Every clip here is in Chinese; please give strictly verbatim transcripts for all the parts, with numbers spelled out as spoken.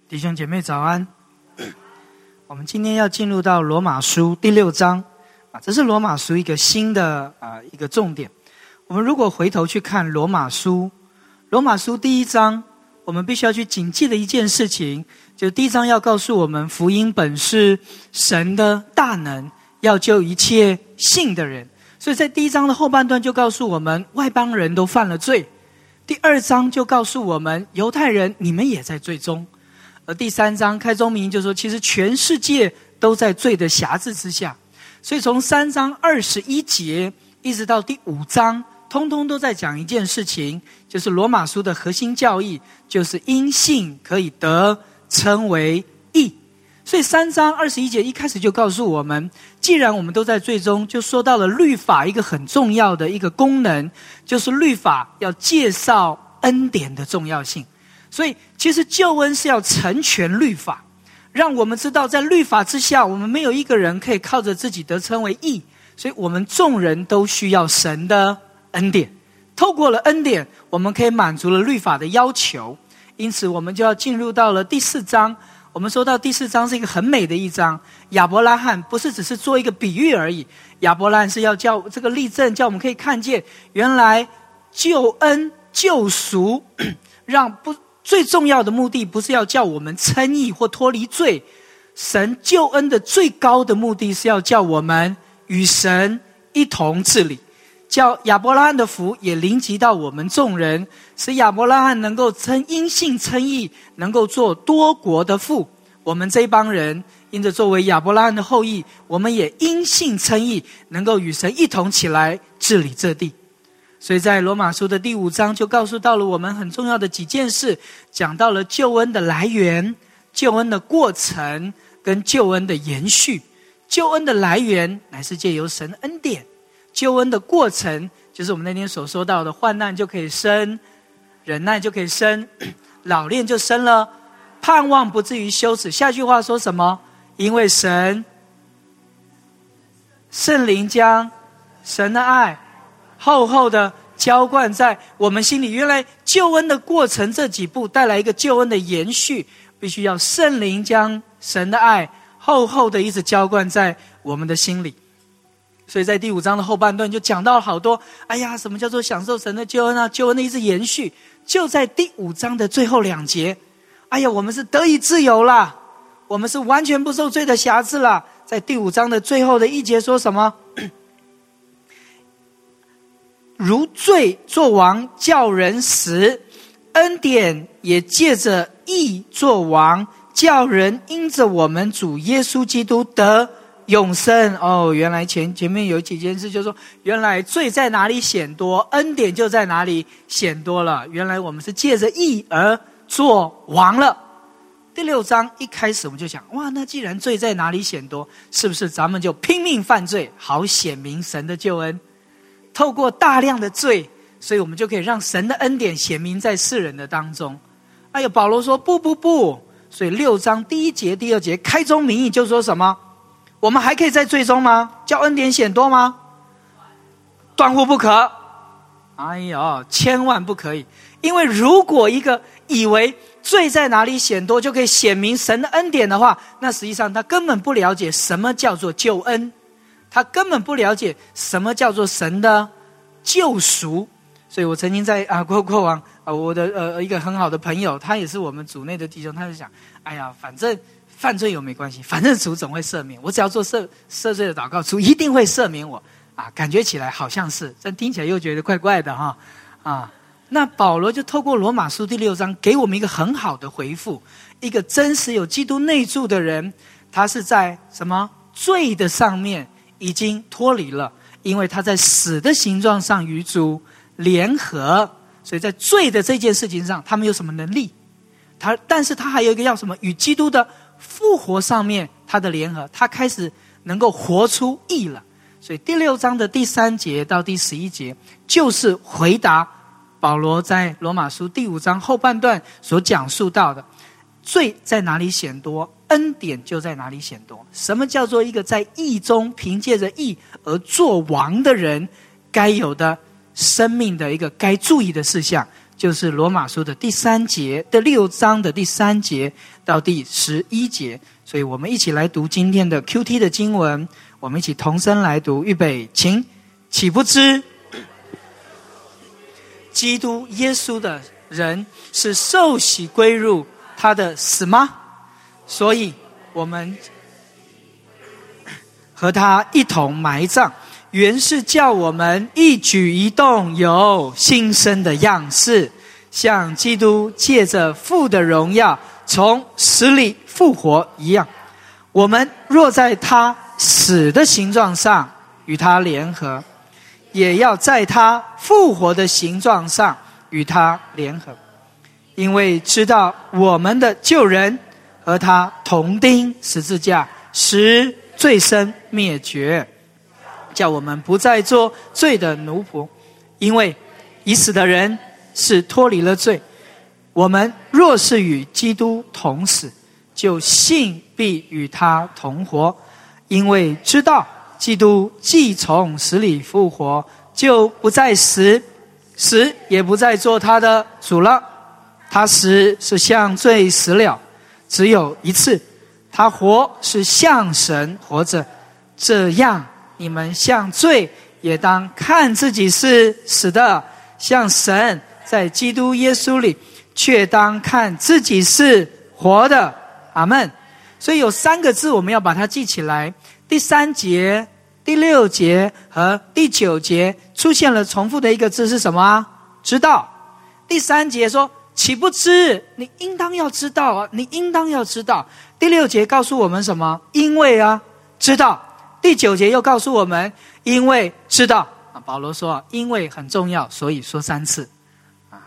弟兄姐妹早安。我们今天要进入到罗马书第六章啊，这是罗马书一个新的啊一个重点。我们如果回头去看罗马书，罗马书第一章，我们必须要去谨记的一件事情，就第一章要告诉我们，福音本是神的大能，要救一切信的人。所以在第一章的后半段就告诉我们，外邦人都犯了罪。第二章就告诉我们，犹太人你们也在罪中。而第三章开宗明义就说，其实全世界都在罪的辖制之下。所以从三章二十一节一直到第五章，通通都在讲一件事情，就是罗马书的核心教义，就是因信可以得称为义。所以三章二十一节一开始就告诉我们，既然我们都在罪中，就说到了律法一个很重要的一个功能，就是律法要介绍恩典的重要性。所以其实救恩是要成全律法，让我们知道在律法之下，我们没有一个人可以靠着自己得称为义，所以我们众人都需要神的恩典。透过了恩典，我们可以满足了律法的要求。因此我们就要进入到了第四章。我们说到第四章是一个很美的一章，亚伯拉罕不是只是做一个比喻而已，亚伯拉罕是要叫这个例证，叫我们可以看见原来救恩救赎让不最重要的目的不是要叫我们称义或脱离罪，神救恩的最高的目的是要叫我们与神一同治理，叫亚伯拉罕的福也临及到我们众人，使亚伯拉罕能够称因信称义，能够做多国的父。我们这一帮人因着作为亚伯拉罕的后裔，我们也因信称义，能够与神一同起来治理这地。所以在罗马书的第五章就告诉到了我们很重要的几件事，讲到了救恩的来源、救恩的过程跟救恩的延续。救恩的来源乃是借由神恩典，救恩的过程就是我们那天所说到的，患难就可以生，忍耐就可以生，老练就生了，盼望不至于羞耻。下句话说什么？因为神圣灵将神的爱厚厚的浇灌在我们心里。原来救恩的过程这几步带来一个救恩的延续，必须要圣灵将神的爱厚厚的一直浇灌在我们的心里。所以在第五章的后半段就讲到了好多，哎呀，什么叫做享受神的救恩啊？救恩的一直延续，就在第五章的最后两节，哎呀，我们是得以自由啦，我们是完全不受罪的辖制啦。在第五章的最后的一节说什么？如罪作王叫人死，恩典也借着义作王，叫人因着我们主耶稣基督得永生。哦，原来前前面有几件事，就是说原来罪在哪里显多，恩典就在哪里显多了。原来我们是借着义而做王了。第六章一开始我们就想，哇，那既然罪在哪里显多，是不是咱们就拼命犯罪，好显明神的救恩？透过大量的罪，所以我们就可以让神的恩典显明在世人的当中。哎呀，保罗说不不不，所以六章第一节第二节开宗明义就说什么？我们还可以在罪中吗？叫恩典显多吗？断乎不可。哎呦，千万不可以。因为如果一个以为罪在哪里显多就可以显明神的恩典的话，那实际上他根本不了解什么叫做救恩，他根本不了解什么叫做神的救赎。所以我曾经在啊过过往啊我的呃一个很好的朋友，他也是我们组内的弟兄，他就想，哎呀，反正犯罪有没关系，反正主总会赦免我，只要做赦赦罪的祷告，主一定会赦免我啊。感觉起来好像是，但听起来又觉得怪怪的哈啊。那保罗就透过罗马书第六章给我们一个很好的回复，一个真实有基督内住的人，他是在什么罪的上面已经脱离了，因为他在死的形状上与主联合，所以在罪的这件事情上他没有什么能力，他但是他还有一个要什么，与基督的复活上面他的联合，他开始能够活出义了。所以第六章的第三节到第十一节就是回答保罗在罗马书第五章后半段所讲述到的，罪在哪里显多，恩典就在哪里显多。什么叫做一个在义中凭借着义而做王的人该有的生命的一个该注意的事项， 就是罗马书的第三节的六章的第三节到第十一节。所以我们一起来读今天的 Q T 的经文，我们一起同声来读，预备，请。岂不知基督耶稣的人是受洗归入他的死吗？所以我们和他一同埋葬，原是叫我们一举一动有新生的样式，像基督借着父的荣耀从死里复活一样。我们若在他死的形状上与他联合，也要在他复活的形状上与他联合，因为知道我们的旧人和他同钉十字架，使罪身灭绝，叫我们不再做罪的奴仆。因为已死的人是脱离了罪，我们若是与基督同死，就信必与他同活。因为知道基督既从死里复活，就不再死，死也不再做他的主了。他死是向罪死了，只有一次；他活是向神活着。这样，你们向罪也当看自己是死的，向神在基督耶稣里却当看自己是活的。阿们。所以有三个字我们要把它记起来，第三节、第六节和第九节出现了重复的一个字是什么啊？知道。第三节说岂不知，你应当要知道啊，你应当要知道。第六节告诉我们什么？因为啊知道。第九节又告诉我们因为知道啊。保罗说因为很重要，所以说三次啊，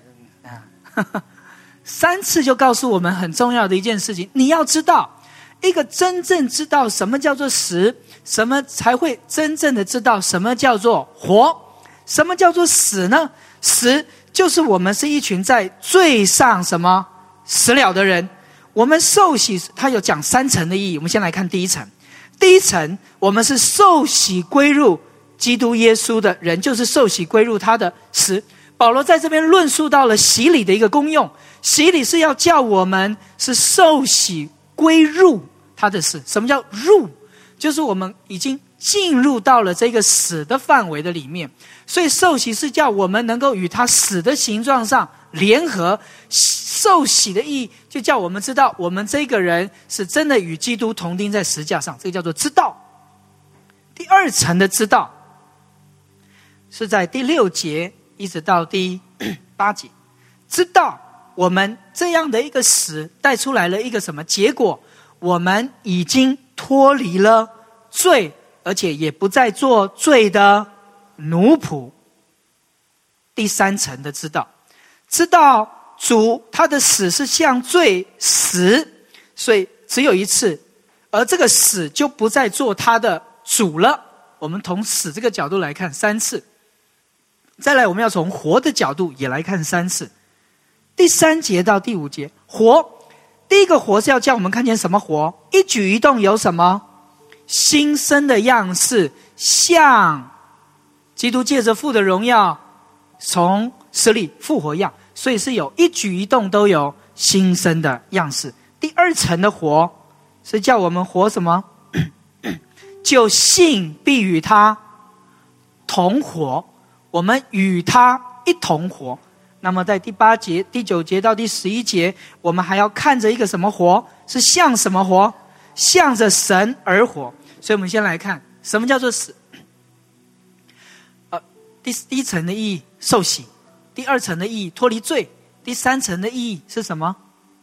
三次就告诉我们很重要的一件事情，你要知道，一个真正知道什么叫做死，什么才会真正的知道什么叫做活。什么叫做死呢？死就是我们是一群在罪上什么死了的人。我们受洗，它有讲三层的意义。我们先来看第一层。第一层，我们是受洗归入基督耶稣的人，就是受洗归入他的死。保罗在这边论述到了洗礼的一个功用，洗礼是要叫我们是受洗归入他的死。什么叫入？就是我们已经进入到了这个死的范围的里面，所以受洗是叫我们能够与他死的形状上联合。受洗的意义就叫我们知道我们这个人是真的与基督同钉在十字架上，这个叫做知道。第二层的知道是在第六节一直到第八节，知道我们这样的一个死带出来了一个什么结果？我们已经脱离了罪，而且也不再做罪的奴仆。第三层的知道，知道主他的死是向罪死，所以只有一次，而这个死就不再做他的主了。我们从死这个角度来看三次。再来，我们要从活的角度也来看三次。第三节到第五节，活，第一个活是要叫我们看见什么活？一举一动有什么？新生的样式，像基督借着父的荣耀从死里复活一样，所以是有一举一动都有新生的样式。第二层的活是叫我们活什么？就信必与他同活，我们与他一同活。那么在第八节、第九节到第十一节，我们还要看着一个什么活？是向什么活？向着神而活。所以我们先来看什么叫做死。呃，第第一层的意义受洗，第二层的意义脱离罪，第三层的意义是什么？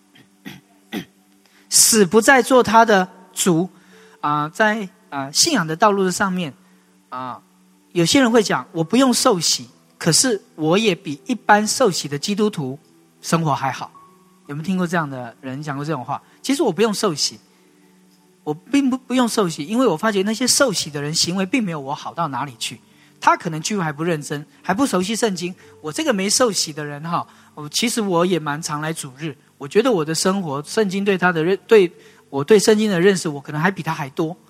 死不再做他的主。啊、呃，在啊、呃、信仰的道路的上面啊、呃，有些人会讲我不用受洗，可是我也比一般受洗的基督徒生活还好。有没有听过这样的人讲过这种话？其实我不用受洗，我并不不用受洗，因为我发觉那些受洗的人行为并没有我好到哪里去。他可能聚会还不认真，还不熟悉圣经。我这个没受洗的人哈，其实我也蛮常来主日。我觉得我的生活，圣经对他的认，对我对圣经的认识，我可能还比他还多。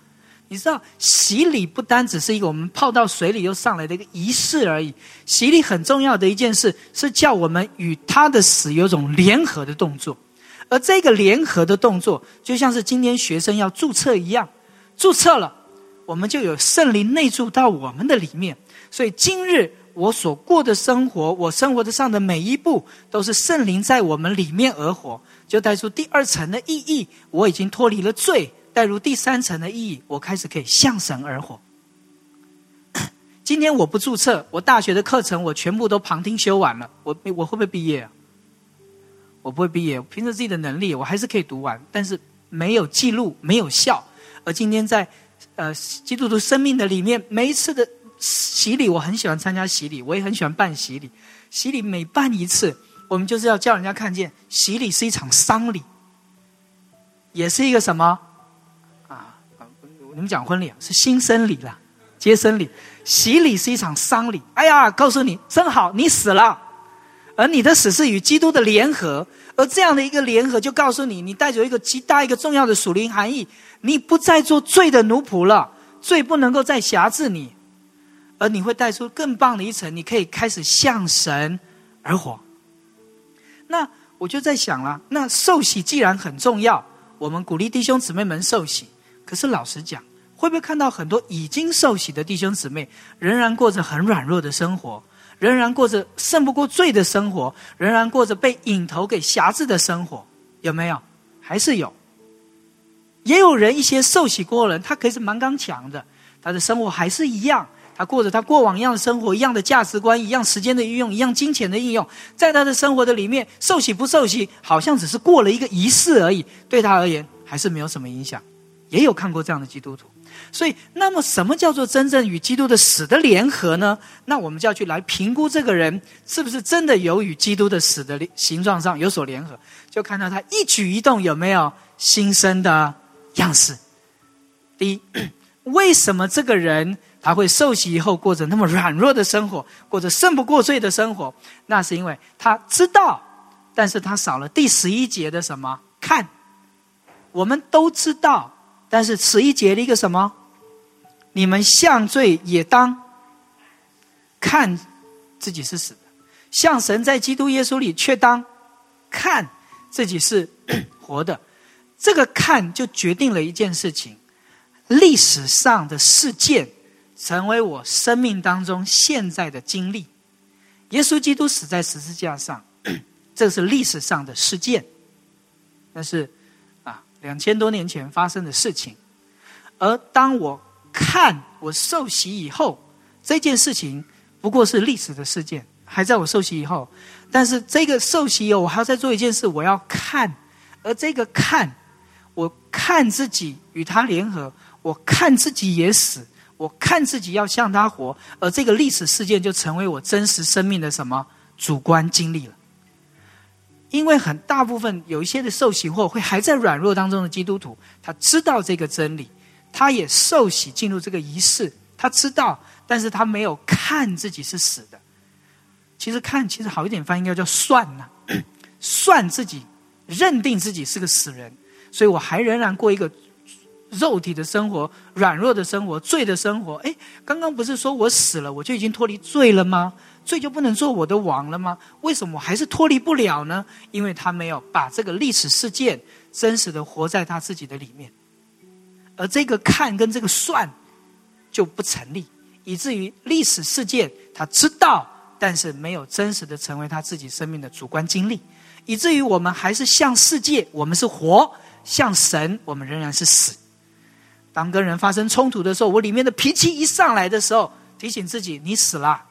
你知道洗礼不单只是一个我们泡到水里又上来的一个仪式而已，洗礼很重要的一件事是叫我们与他的死有种联合的动作，而这个联合的动作就像是今天学生要注册一样，注册了我们就有圣灵内住到我们的里面，所以今日我所过的生活，我生活的上的每一步都是圣灵在我们里面而活，就带出第二层的意义，我已经脱离了罪，带入第三层的意义，我开始可以向神而活。今天我不注册，我大学的课程我全部都旁听修完了，我我会不会毕业啊？我不会毕业，凭着自己的能力我还是可以读完，但是没有记录，没有效。而今天在呃基督徒生命的里面，每一次的洗礼，我很喜欢参加洗礼，我也很喜欢办洗礼。洗礼每办一次，我们就是要叫人家看见，洗礼是一场丧礼，也是一个什么啊？你们讲婚礼是新生礼啦，接生礼。洗礼是一场丧礼。哎呀，告诉你，真好，你死了，而你的死是与基督的联合，而这样的一个联合，就告诉你，你带着一个极大一个重要的属灵含义，你不再做罪的奴仆了，罪不能够再辖制你。而你会带出更棒的一层，你可以开始向神而活。那我就在想了，那受洗既然很重要，我们鼓励弟兄姊妹们受洗，可是老实讲，会不会看到很多已经受洗的弟兄姊妹仍然过着很软弱的生活，仍然过着胜不过罪的生活，仍然过着被瘾头给辖制的生活？有没有？还是有。也有人，一些受洗过的人，他可以是蛮刚强的，他的生活还是一样，他过着他过往一样的生活，一样的价值观，一样时间的运用，一样金钱的应用，在他的生活的里面，受洗不受洗好像只是过了一个仪式而已，对他而言还是没有什么影响。也有看过这样的基督徒。所以那么什么叫做真正与基督的死的联合呢？那我们就要去来评估这个人是不是真的有与基督的死的形状上有所联合，就看到他一举一动有没有新生的样式。第一，为什么这个人他会受洗以后过着那么软弱的生活，过着胜不过罪的生活？那是因为他知道，但是他少了第十一节的什么看。我们都知道，但是十一节的一个什么，你们向罪也当看自己是死的，向神在基督耶稣里却当看自己是活的。这个看就决定了一件事情，历史上的事件成为我生命当中现在的经历。耶稣基督死在十字架上，这是历史上的事件，那是啊两千多年前发生的事情。而当我看我受洗以后，这件事情不过是历史的事件，还在我受洗以后。但是这个受洗以后，我还要再做一件事，我要看。而这个看，我看自己与他联合，我看自己也死，我看自己要向他活，而这个历史事件就成为我真实生命的什么主观经历了。因为很大部分有一些的受洗或会还在软弱当中的基督徒，他知道这个真理，他也受洗进入这个仪式，他知道，但是他没有看自己是死的。其实看其实好一点翻译应该叫算呐、啊，算自己，认定自己是个死人，所以我还仍然过一个肉体的生活，软弱的生活，罪的生活。诶，刚刚不是说我死了我就已经脱离罪了吗？罪就不能做我的王了吗？为什么我还是脱离不了呢？因为他没有把这个历史事件真实的活在他自己的里面，而这个看跟这个算就不成立，以至于历史事件他知道，但是没有真实的成为他自己生命的主观经历，以至于我们还是向世界我们是活，向神我们仍然是死。当跟人发生冲突的时候，我里面的脾气一上来的时候，提醒自己你死了。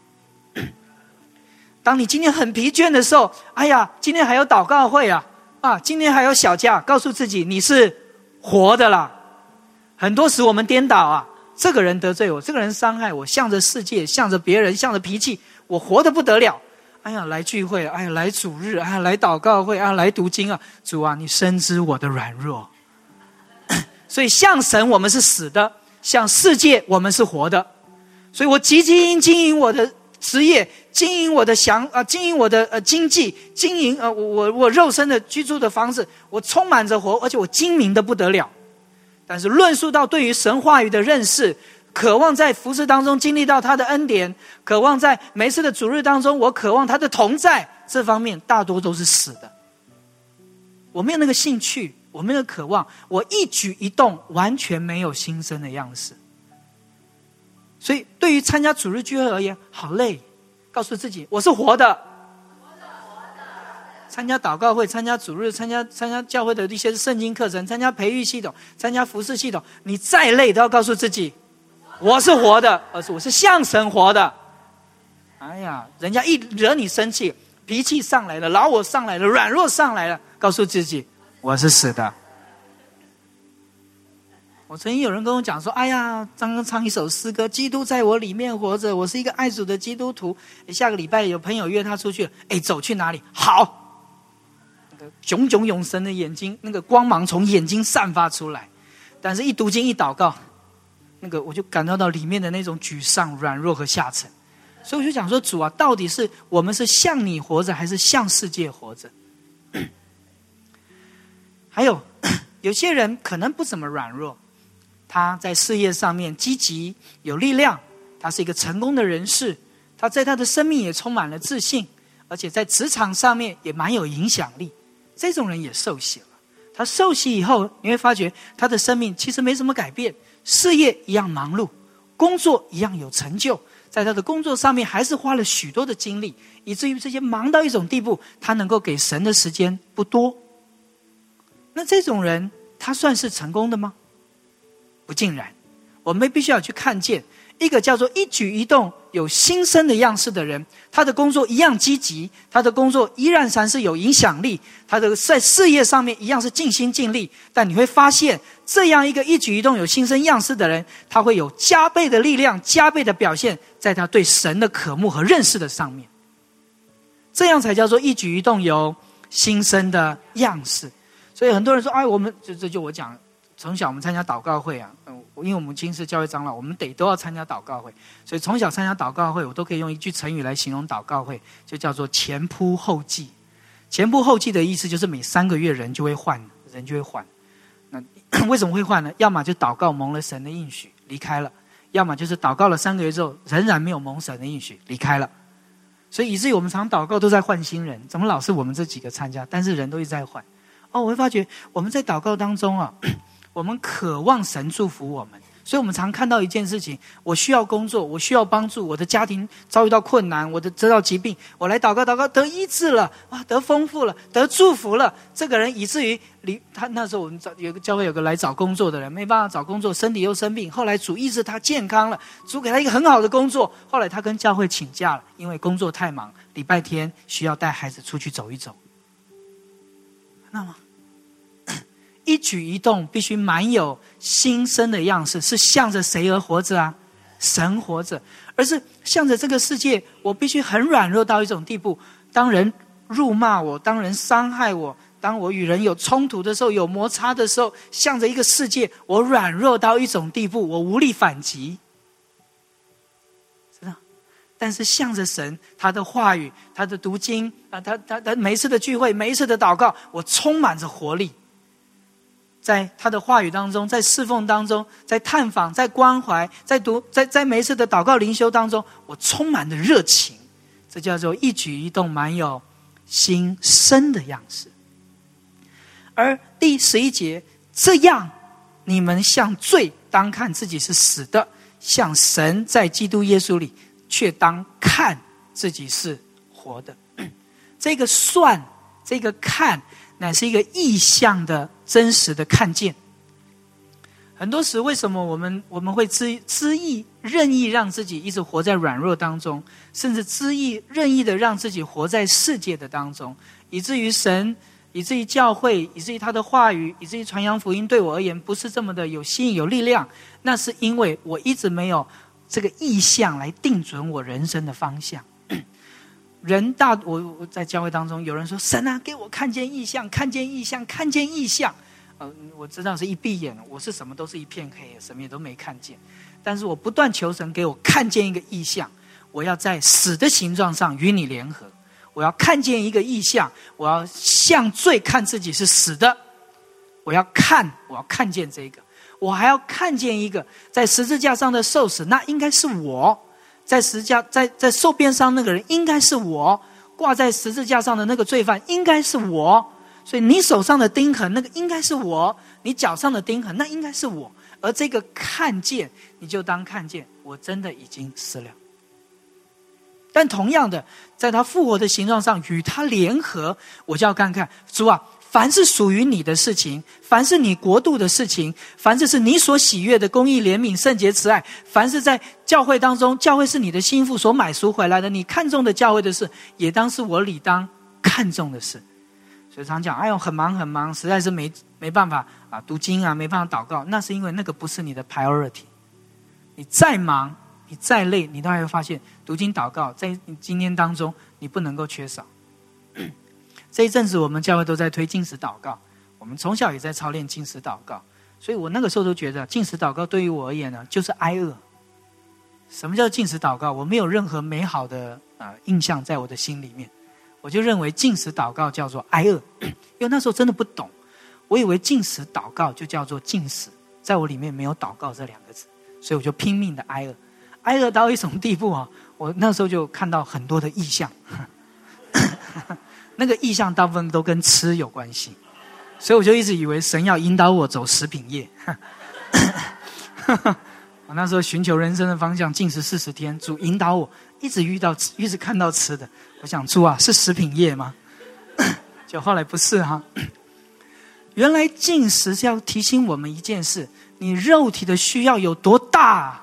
当你今天很疲倦的时候，哎呀，今天还有祷告会啊，啊，今天还有小假，告诉自己你是活的啦。很多时我们颠倒啊，这个人得罪我，这个人伤害我，向着世界，向着别人，向着脾气，我活得不得了。哎呀，来聚会，哎呀，来主日，哎呀，来祷告会，哎呀，来读经啊，主啊，你深知我的软弱。所以向神我们是死的，向世界我们是活的。所以我积极经营我的职业，经营我的想啊，经营我的呃经济，经营呃我我肉身的居住的房子，我充满着活，而且我精明的不得了。 但是论述到对于神话语的认识，渴望在服事当中经历到他的恩典，渴望在每次的主日当中，我渴望他的同在，这方面大多都是死的。我没有那个兴趣，我没有渴望，我一举一动完全没有新生的样式。所以对于参加主日聚会而言，好累。告诉自己，我是活的。参加祷告会，参加主日，参加参加教会的一些圣经课程，参加培育系统，参加服事系统，你再累都要告诉自己，我是活的，而是我是向神活的。哎呀，人家一惹你生气，脾气上来了，老我上来了，软弱上来了，告诉自己，我是死的。我曾经有人跟我讲说，哎呀，刚刚唱一首诗歌，基督在我里面活着，我是一个爱主的基督徒。下个礼拜有朋友约他出去，哎，走去哪里？好，那个炯炯有神的眼睛，那个光芒从眼睛散发出来。但是一读经一祷告，那个我就感到到里面的那种沮丧、软弱和下沉。所以我就讲说，主啊，到底是我们是向你活着，还是向世界活着？还有有些人可能不怎么软弱，他在事业上面积极有力量，他是一个成功的人士，他在他的生命也充满了自信，而且在职场上面也蛮有影响力。这种人也受洗了，他受洗以后，你会发觉他的生命其实没什么改变，事业一样忙碌，工作一样有成就，在他的工作上面还是花了许多的精力，以至于这些忙到一种地步，他能够给神的时间不多。那这种人他算是成功的吗？不尽然。我们必须要去看见一个叫做一举一动有新生的样式的人，他的工作一样积极，他的工作依然然是有影响力，他的在事业上面一样是尽心尽力。但你会发现，这样一个一举一动有新生样式的人，他会有加倍的力量，加倍的表现在他对神的渴慕和认识的上面。这样才叫做一举一动有新生的样式。所以很多人说，哎，我们这这就我讲，从小我们参加祷告会啊，嗯，因为我母亲是教会长老，我们得都要参加祷告会，所以从小参加祷告会，我都可以用一句成语来形容祷告会，就叫做前仆后继。前仆后继的意思就是每三个月人就会换，人就会换。那为什么会换呢？要么就祷告蒙了神的应许离开了，要么就是祷告了三个月之后仍然没有蒙神的应许离开了。所以以至于我们常祷告都在换新人，怎么老是我们这几个参加，但是人都一直在换。哦，我会发觉我们在祷告当中啊，我们渴望神祝福我们，所以我们常看到一件事情，我需要工作，我需要帮助，我的家庭遭遇到困难，我的得到疾病，我来祷告祷告得医治了，哇，得丰富了，得祝福了。这个人以至于离他那时候我们找有个教会有个来找工作的人，没办法找工作，身体又生病，后来主医治他健康了，主给他一个很好的工作，后来他跟教会请假了，因为工作太忙，礼拜天需要带孩子出去走一走。那么一举一动必须蛮有新生的样式，是向着谁而活着啊？神活着，而是向着这个世界，我必须很软弱到一种地步，当人辱骂我，当人伤害我，当我与人有冲突的时候，有摩擦的时候，向着一个世界，我软弱到一种地步，我无力反击，知道？但是向着神，他的话语，他的读经啊，他他他每一次的聚会，每一次的祷告，我充满着活力。在他的话语当中，在侍奉当中，在探访，在关怀，在读，在在每一次的祷告灵修当中，我充满了热情。这叫做一举一动蛮有新生的样式。而第十一节，这样你们向罪当看自己是死的，向神在基督耶稣里却当看自己是活的。这个算，这个看，乃是一个意象的真实的看见。很多时为什么我们我们会知知意任意让自己一直活在软弱当中，甚至知意任意的让自己活在世界的当中，以至于神，以至于教会，以至于他的话语，以至于传扬福音对我而言不是这么的有吸引有力量，那是因为我一直没有这个意向来定准我人生的方向。人大我我在教会当中有人说，神啊，给我看见异象，看见异象，看见异象。呃，我知道是一闭眼，我是什么都是一片黑，什么也都没看见。但是我不断求神给我看见一个异象，我要在死的形状上与你联合。我要看见一个异象，我要向罪看自己是死的。我要看，我要看见这个， 我还要看见一个在十字架上的受死，那应该是我；在十字架在在受鞭伤那个人应该是我；挂在十字架上的那个罪犯应该是我。所以你手上的钉痕那个应该是我，你脚上的钉痕那应该是我。而这个看见，你就当看见我真的已经死了。但同样的，在他复活的形状上与他联合，我就要看看主啊，凡是属于你的事情，凡是你国度的事情，凡是是你所喜悦的公义、怜悯、圣洁、慈爱，凡是在教会当中，教会是你的心腹所买赎回来的，你看重的教会的事，也当是我理当看重的事。所以常讲，哎呦，很忙很忙，实在是没没办法啊，读经啊，没办法祷告，那是因为那个不是你的 priority。你再忙，你再累，你都还会发现，读经祷告在你今天当中，你不能够缺少。这一阵子我们教会都在推禁食祷告，我们从小也在操练禁食祷告，所以我那个时候都觉得禁食祷告对于我而言呢，就是挨饿。什么叫禁食祷告？我没有任何美好的、呃、印象在我的心里面，我就认为禁食祷告叫做挨饿，因为那时候真的不懂，我以为禁食祷告就叫做禁食，在我里面没有祷告这两个字，所以我就拼命的挨饿，挨饿到一种地步啊，我那时候就看到很多的异象，那个异象大部分都跟吃有关系，所以我就一直以为神要引导我走食品业。我那时候寻求人生的方向，禁食四十天，主引导我，一直遇到，一直看到吃的。我想，主啊，是食品业吗？就后来不是哈。原来禁食是要提醒我们一件事：你肉体的需要有多大？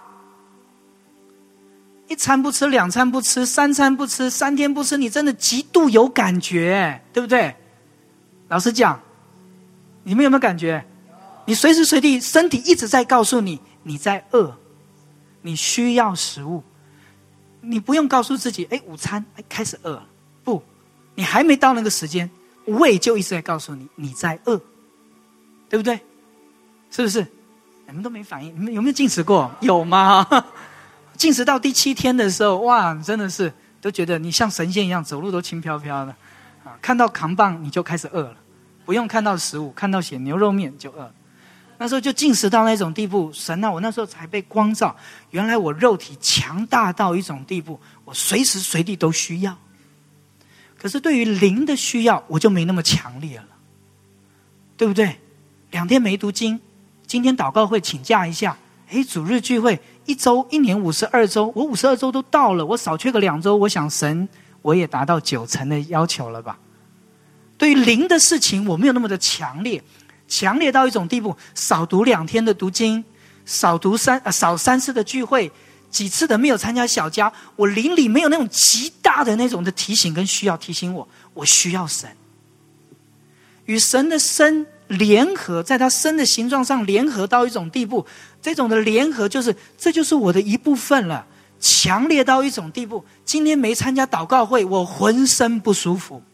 一餐不吃，两餐不吃，三餐不吃，三天不吃，你真的极度有感觉，对不对？老实讲，你们有没有感觉？你随时随地身体一直在告诉你，你在饿，你需要食物。你不用告诉自己，哎，午餐哎开始饿了，不，你还没到那个时间，胃就一直在告诉你你在饿，对不对？是不是？你们都没反应，你们有没有禁食过？有吗？禁食到第七天的时候，哇，真的是都觉得你像神仙一样，走路都轻飘飘的啊！看到扛棒你就开始饿了，不用看到食物，看到写牛肉面就饿了。那时候就禁食到那种地步，神啊，我那时候才被光照，原来我肉体强大到一种地步，我随时随地都需要。可是对于灵的需要，我就没那么强烈了，对不对？两天没读经，今天祷告会请假一下，诶，主日聚会一周一年五十二周，我五十二周都到了，我少缺个两周，我想神我也达到九成的要求了吧？对于灵的事情，我没有那么的强烈。强烈到一种地步，少读两天的读经，少读三、呃、少三次的聚会，几次的没有参加小家，我灵里没有那种极大的那种的提醒跟需要，提醒我我需要神，与神的身联合，在他身的形状上联合到一种地步，这种的联合就是这就是我的一部分了，强烈到一种地步，今天没参加祷告会，我浑身不舒服。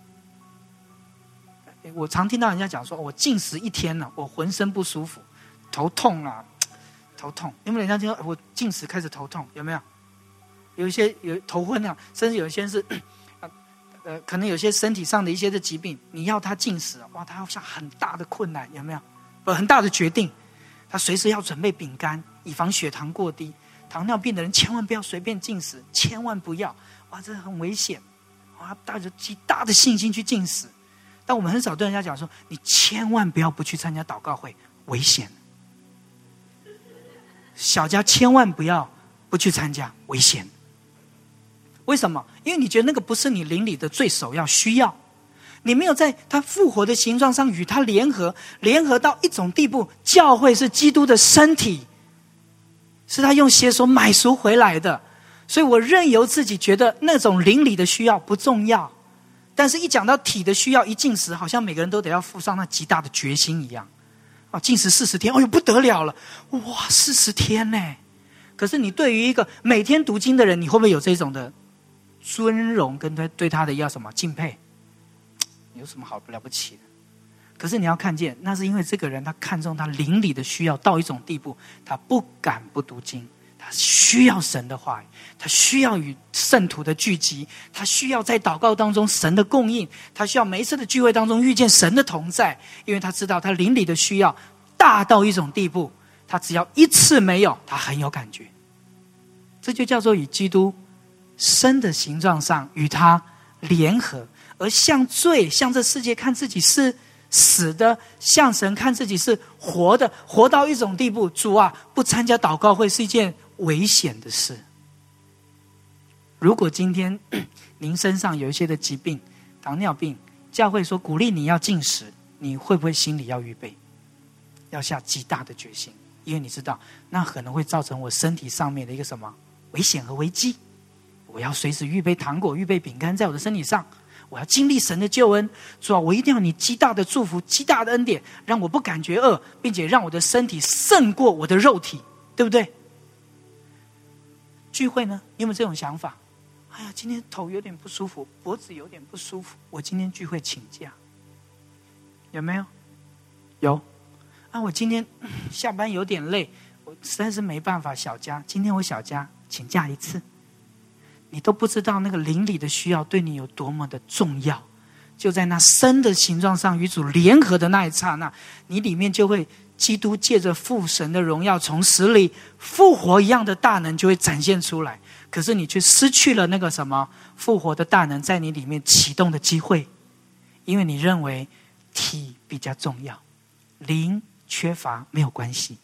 我常听到人家讲说，我禁食一天了，我浑身不舒服，头痛啊，头痛。有没有人家听说我禁食开始头痛？有没有？有一些有头昏啊，甚至有一些是，呃，可能有些身体上的一些的疾病，你要他禁食，哇，他好像很大的困难，有没有？不，很大的决定，他随时要准备饼干，以防血糖过低。糖尿病的人千万不要随便禁食，千万不要，哇，这很危险，哇，带着极大的信心去禁食。但我们很少对人家讲说，你千万不要不去参加祷告会，危险。小家千万不要不去参加，危险。为什么？因为你觉得那个不是你灵里的最首要需要，你没有在他复活的形状上与他联合，联合到一种地步，教会是基督的身体，是他用血所买赎回来的，所以我任由自己觉得那种灵里的需要不重要。但是一讲到体的需要，一禁食，好像每个人都得要付上那极大的决心一样。啊，禁食四十天，哎呦不得了了，哇，四十天呢！可是你对于一个每天读经的人，你会不会有这种的尊荣跟对对他的要什么敬佩？有什么好了不起的？可是你要看见，那是因为这个人他看重他灵里的需要到一种地步，他不敢不读经。他需要神的话语，他需要与圣徒的聚集，他需要在祷告当中神的供应，他需要每一次的聚会当中遇见神的同在，因为他知道他灵里的需要大到一种地步，他只要一次没有，他很有感觉。这就叫做以基督生的形状上与他联合，而向罪、向这世界看自己是死的，向神看自己是活的，活到一种地步，主啊，不参加祷告会是一件危险的事。如果今天您身上有一些的疾病，糖尿病，教会说鼓励你要禁食，你会不会心里要预备，要下极大的决心？因为你知道那可能会造成我身体上面的一个什么危险和危机，我要随时预备糖果、预备饼干在我的身体上，我要经历神的救恩。主啊，我一定要你极大的祝福、极大的恩典，让我不感觉饿，并且让我的身体胜过我的肉体，对不对？聚会呢，你有没有这种想法？哎呀，今天头有点不舒服，脖子有点不舒服，我今天聚会请假，有没有？有啊，我今天下班有点累，我实在是没办法小家，今天我小家请假一次。你都不知道那个灵里的需要对你有多么的重要，就在那生的形状上与主联合的那一刹那，你里面就会基督借着父神的荣耀从死里复活一样的大能就会展现出来。可是你却失去了那个什么复活的大能在你里面启动的机会，因为你认为体比较重要，灵缺乏没有关系。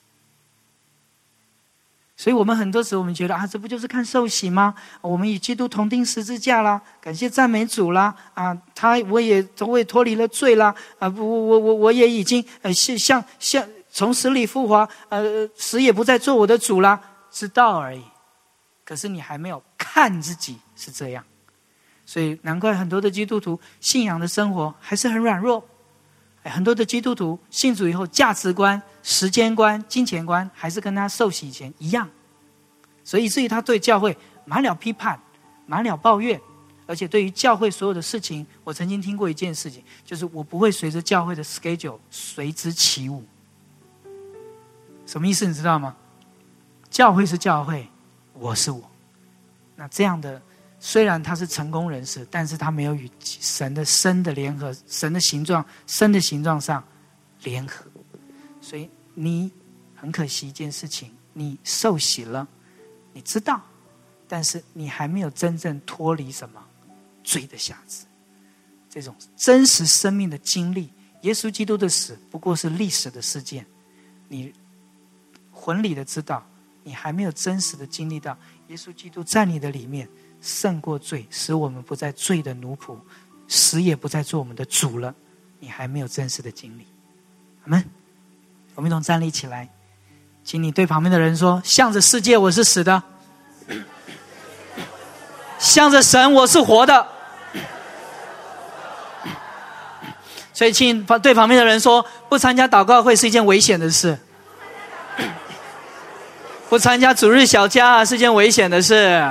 所以我们很多时候我们觉得啊，这不就是看受洗吗？我们与基督同钉十字架啦，感谢赞美主啦，啊，他我也我也脱离了罪啦，啊，我我我我也已经呃像像从死里复活，呃，死也不再做我的主啦，知道而已。可是你还没有看自己是这样，所以难怪很多的基督徒信仰的生活还是很软弱。很多的基督徒信主以后，价值观、时间观、金钱观还是跟他受洗以前一样，所以以至于他对教会满了批判，满了抱怨，而且对于教会所有的事情，我曾经听过一件事情，就是我不会随着教会的 schedule 随之起舞。什么意思你知道吗？教会是教会，我是我。那这样的虽然他是成功人士，但是他没有与神的生的联合，神的形状、生的形状上联合。所以你很可惜一件事情，你受洗了，你知道，但是你还没有真正脱离什么罪的辖制。这种真实生命的经历，耶稣基督的死不过是历史的事件，你魂里的知道，你还没有真实的经历到耶稣基督在你的里面胜过罪，使我们不再罪的奴仆，死也不再做我们的主了，你还没有真实的经历。阿们。我们一同站立起来，请你对旁边的人说，向着世界我是死的，向着神我是活的。所以请对旁边的人说，不参加祷告会是一件危险的事，不参加主日小家是一件危险的事。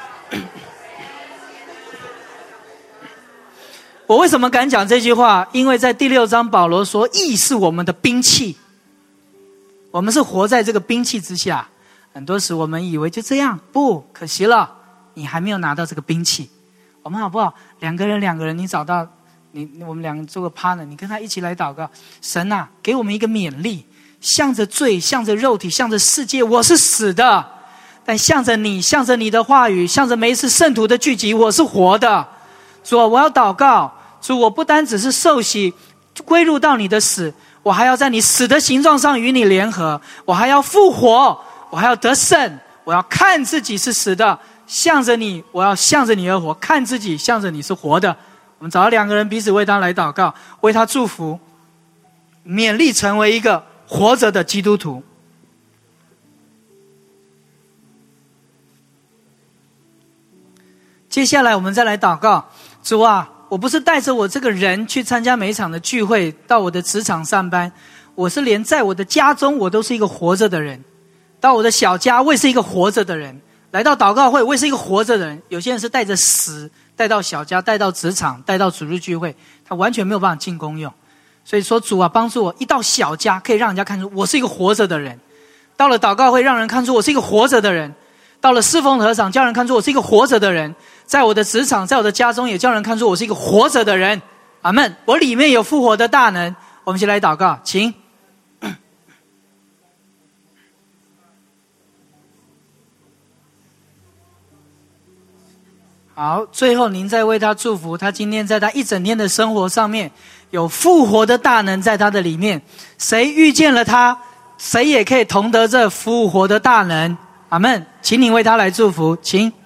我为什么敢讲这句话？因为在第六章保罗说，义是我们的兵器，我们是活在这个兵器之下。很多时我们以为就这样，不，可惜了，你还没有拿到这个兵器。我们好不好？两个人两个人，你找到你，我们两个做个 partner， 你跟他一起来祷告。神啊，给我们一个勉励，向着罪，向着肉体，向着世界，我是死的，但向着你，向着你的话语，向着每一次圣徒的聚集，我是活的。主啊，我要祷告，主，我不单只是受洗归入到你的死，我还要在你死的形状上与你联合，我还要复活，我还要得胜，我要看自己是死的，向着你，我要向着你而活，看自己向着你是活的。我们找到两个人彼此为他来祷告，为他祝福，勉励成为一个活着的基督徒。接下来我们再来祷告，主啊，我不是带着我这个人去参加每一场的聚会，到我的职场上班，我是连在我的家中我都是一个活着的人，到我的小家我也是一个活着的人，来到祷告会我也是一个活着的人。有些人是带着死带到小家，带到职场，带到主日聚会，他完全没有办法进功用。所以说主啊，帮助我一到小家可以让人家看出我是一个活着的人，到了祷告会让人看出我是一个活着的人，到了侍奉合场叫人看出我是一个活着的人，在我的职场，在我的家中也叫人看出我是一个活着的人。阿们。我里面有复活的大能。我们一起来祷告，请好，最后您再为他祝福，他今天在他一整天的生活上面有复活的大能在他的里面，谁遇见了他，谁也可以同得这复活的大能。阿们，请你为他来祝福，请。